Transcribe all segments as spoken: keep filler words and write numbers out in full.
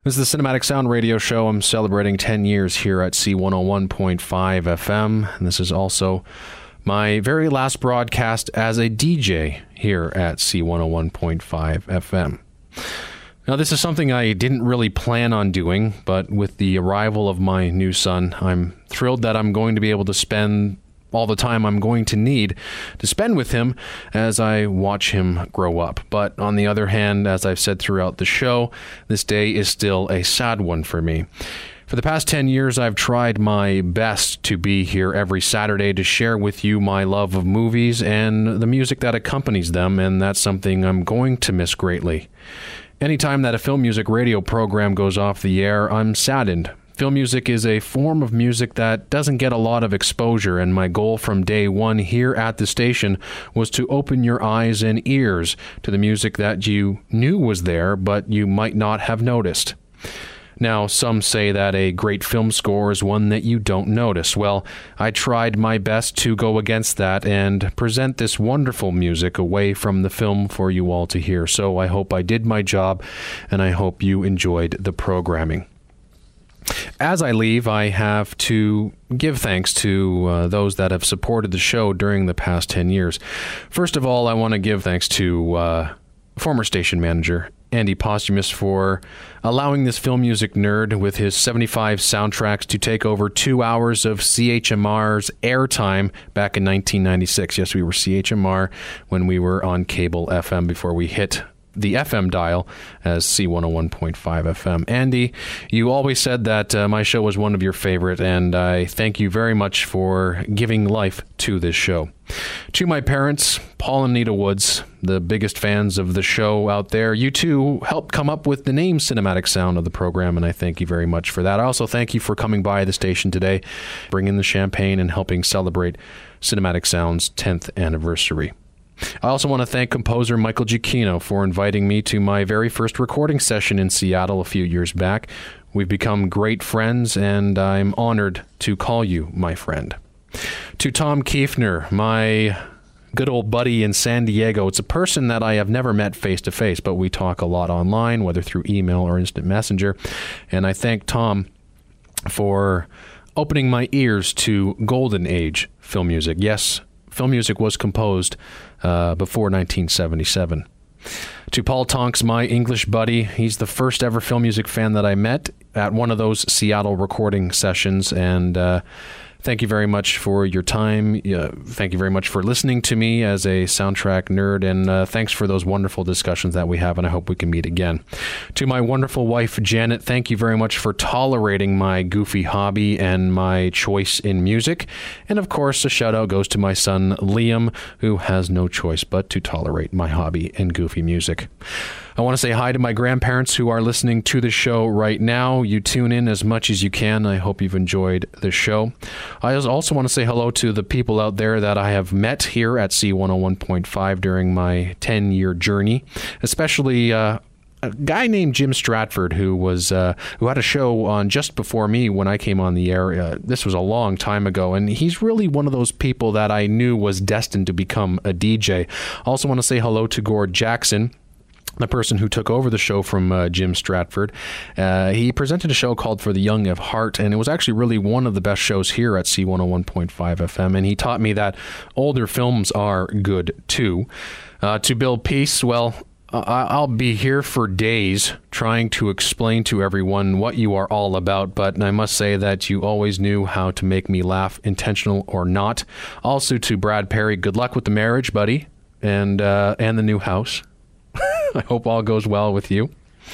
This is the Cinematic Sound Radio Show. I'm celebrating ten years here at C one oh one point five F M, and this is also my very last broadcast as a D J here at C one oh one point five F M. Now, this is something I didn't really plan on doing, but with the arrival of my new son, I'm thrilled that I'm going to be able to spend all the time I'm going to need to spend with him as I watch him grow up. But on the other hand, as I've said throughout the show, this day is still a sad one for me. For the past ten years, I've tried my best to be here every Saturday to share with you my love of movies and the music that accompanies them, and that's something I'm going to miss greatly. Anytime that a film music radio program goes off the air, I'm saddened. Film music is a form of music that doesn't get a lot of exposure, and my goal from day one here at the station was to open your eyes and ears to the music that you knew was there, but you might not have noticed. Now, some say that a great film score is one that you don't notice. Well, I tried my best to go against that and present this wonderful music away from the film for you all to hear. So I hope I did my job, and I hope you enjoyed the programming. As I leave, I have to give thanks to uh, those that have supported the show during the past ten years. First of all, I want to give thanks to uh, former station manager Andy Posthumus for allowing this film music nerd with his seventy-five soundtracks to take over two hours of C H M R's airtime back in nineteen ninety-six. Yes, we were C H M R when we were on cable F M before we hit the F M dial as C one oh one point five F M. Andy, you always said that uh, my show was one of your favorite, and I thank you very much for giving life to this show. To my parents, Paul and Nita Woods, the biggest fans of the show out there, you too helped come up with the name Cinematic Sound of the program, and I thank you very much for that. I also thank you for coming by the station today, bringing the champagne and helping celebrate Cinematic Sound's tenth anniversary. I also want to thank composer Michael Giacchino for inviting me to my very first recording session in Seattle a few years back. We've become great friends, and I'm honored to call you my friend. To Tom Kiefner, my good old buddy in San Diego. It's a person that I have never met face-to-face, but we talk a lot online, whether through email or instant messenger. And I thank Tom for opening my ears to golden age film music. Yes, film music was composed uh, before nineteen seventy-seven. To Paul Tonks, my English buddy, he's the first ever film music fan that I met at one of those Seattle recording sessions, and uh, thank you very much for your time. Uh, thank you very much for listening to me as a soundtrack nerd, and uh, thanks for those wonderful discussions that we have, and I hope we can meet again. To my wonderful wife, Janet, thank you very much for tolerating my goofy hobby and my choice in music. And of course, a shout out goes to my son, Liam, who has no choice but to tolerate my hobby and goofy music. I want to say hi to my grandparents who are listening to the show right now. You tune in as much as you can. I hope you've enjoyed the show. I also want to say hello to the people out there that I have met here at C one oh one point five during my ten-year journey, especially uh, a guy named Jim Stratford who was uh, who had a show on just before me when I came on the air. Uh, this was a long time ago, and he's really one of those people that I knew was destined to become a D J. I also want to say hello to Gord Jackson, the person who took over the show from uh, Jim Stratford. Uh, he presented a show called For the Young of Heart, and it was actually really one of the best shows here at C one oh one point five F M, and he taught me that older films are good too. Uh, to Bill Peace, well, I'll be here for days trying to explain to everyone what you are all about, but I must say that you always knew how to make me laugh, intentional or not. Also to Brad Perry, good luck with the marriage, buddy, and uh, and the new house. I hope all goes well with you.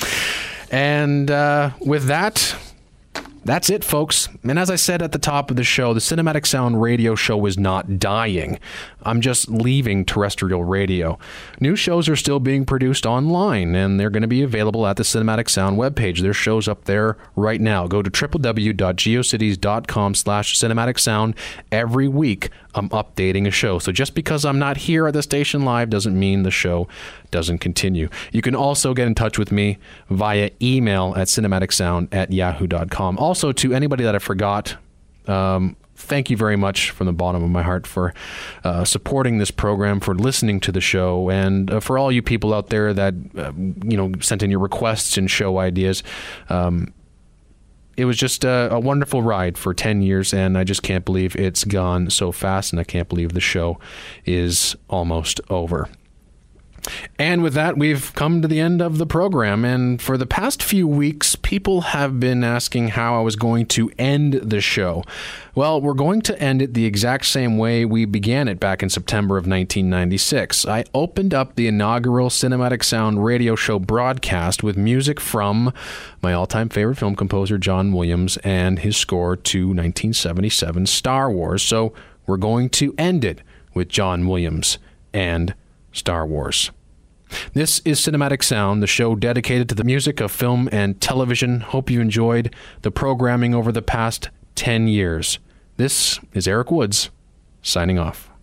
And uh, with that, that's it, folks. And as I said at the top of the show, the Cinematic Sound Radio Show is not dying. I'm just leaving terrestrial radio. New shows are still being produced online, and they're going to be available at the Cinematic Sound webpage. There's shows up there right now. Go to w w w dot geocities dot com slash cinematic sound. Every week, I'm updating a show. So just because I'm not here at the station live doesn't mean the show doesn't continue. You can also get in touch with me via email at cinematic sound at yahoo dot com. Also, to anybody that I forgot, um, thank you very much from the bottom of my heart for uh, supporting this program, for listening to the show, and uh, for all you people out there that, uh, you know, sent in your requests and show ideas. Um, it was just a, a wonderful ride for ten years, and I just can't believe it's gone so fast, and I can't believe the show is almost over. And with that, we've come to the end of the program. And for the past few weeks, people have been asking how I was going to end the show. Well, we're going to end it the exact same way we began it back in September of nineteen ninety-six. I opened up the inaugural Cinematic Sound radio show broadcast with music from my all-time favorite film composer, John Williams, and his score to nineteen seventy-seven Star Wars. So we're going to end it with John Williams and Star Wars. This is Cinematic Sound, the show dedicated to the music of film and television. Hope you enjoyed the programming over the past ten years. This is Eric Woods, signing off.